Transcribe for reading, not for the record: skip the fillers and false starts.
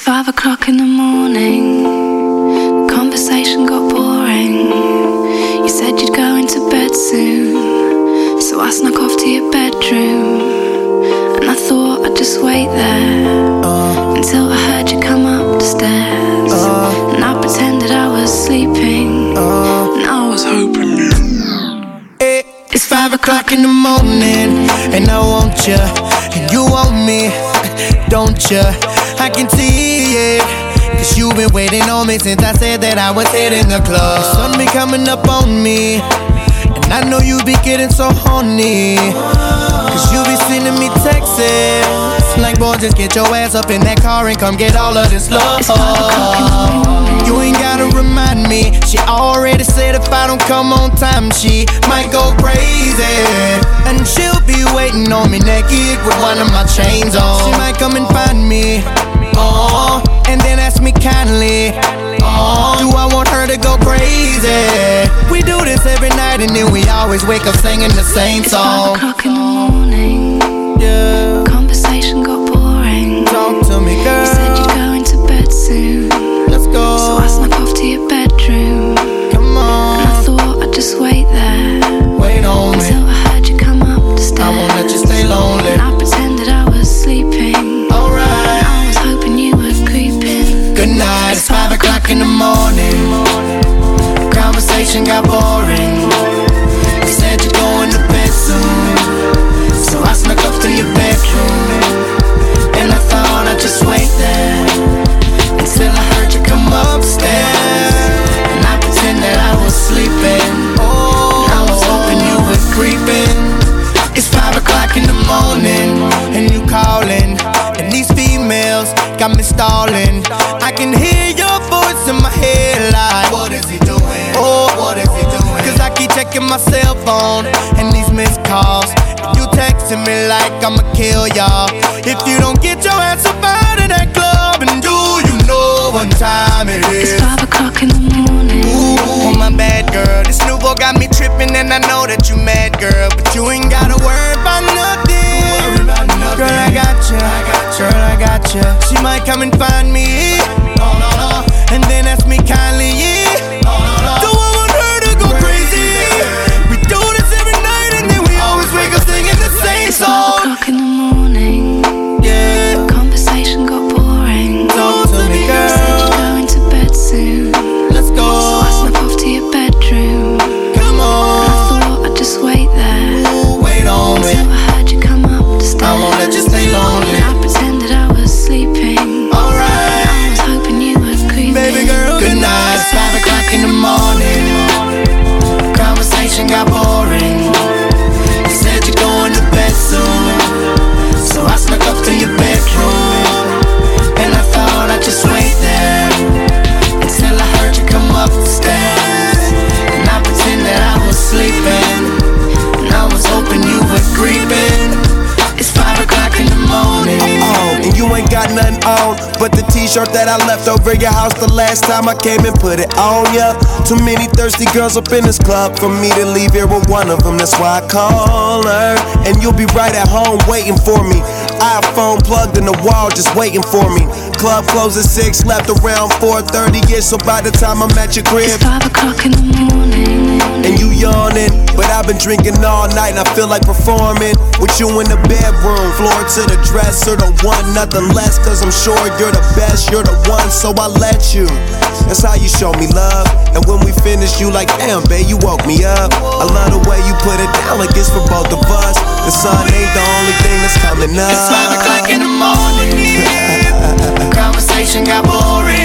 5 o'clock in the morning, the conversation got boring. You said you'd go into bed soon, so I snuck off to your bedroom. And I thought I'd just wait there until I heard you come up the stairs. And I pretended I was sleeping, and I was hoping you. It's 5 o'clock in the morning, and I want you, and you want me, don't you? I can see it, cause you've been waiting on me since I said that I was hitting the club. The sun be coming up on me, and I know you be getting so horny, cause you be sending me texts like, boy, just get your ass up in that car and come get all of this love. You ain't gotta remind me, she already said if I don't come on time she might go crazy. And she'll be waiting on me naked with one of my chains on. She might come and find me, and then ask me kindly, do I want her to go crazy? We do this every night and then we always wake up singing the same song. It's 5 o'clock in the morning, yeah. Conversation got boring. Talk to me, girl. You said you'd go into bed soon, let's go. so I snuck off to your bedroom. Come on, and I thought I'd just wait there, wait on me, until I heard you come up the stairs. I won't let you stay lonely. And I pretended I was sleeping, alright. and I was hoping you were creeping. Good night, it's 5 o'clock in the morning. Conversation got boring. You said you're going to bed soon, so I snuck up to your bedroom. And I thought I'd just wait there until I heard you come upstairs. And I pretended I was sleeping, I was hoping you were creeping. It's 5 o'clock in the morning, and you calling, and these females got me stalling. I can hear your voice in my head like, what is he doing? Oh, what is he doing? Cause I keep checking my cell phone and these missed calls. And you texting me like I'ma kill y'all if you don't get your ass up out of that club. And do you know what time it is? It's 5 o'clock in the morning. Ooh, my bad girl, this new boy got me tripping, and I know that you mad, girl, but you ain't gotta worry about nothing. Girl, I got you, girl, I got you. She might come and find me, and then ask me kindly, do I want her to go crazy? We do this every night, and then we always wake up singing the same It's 5 song. o'clock in the morning, Yeah, conversation got boring. talk to me, You said you'd girl. go into bed soon, Let's so I go. snuck off to your bedroom. Come And I on, thought I'd just wait there ooh, wait on me. until I heard you come up the stairs. I won't let you stay lonely. And I pretended I was sleeping, Alright. I was hoping you were creeping. Baby girl, good night. It's 5 o'clock in the morning. Conversation got boring. You said you're going to bed soon, so I snuck up to your bedroom. And I thought I'd just wait there until I heard you come up the stairs. And I pretended I was sleeping, and I was hoping you were creeping. It's 5 o'clock in the morning. And you ain't got nothing on but the t-shirt that I left over your house the last time I came and put it on ya. Too many thirsty girls up in this club for me to leave here with one of them. That's why I call her, and you'll be right at home waiting for me. iPhone plugged in the wall just waiting for me. Club closed at 6, left around 4:30ish, so by the time I'm at your crib, It's 5 o'clock in the morning, and you yawning, but I've been drinking all night and I feel like performing with you in the bedroom, floor to the dresser, don't want nothing less, cause I'm sure you're the best, you're the one, so I let you. That's how you show me love, and when we finish you like, damn babe, you woke me up. I love the way you put it down like it's for both of us. The sun ain't the only thing that's coming up. It's 5 o'clock in the morning. Conversation got boring.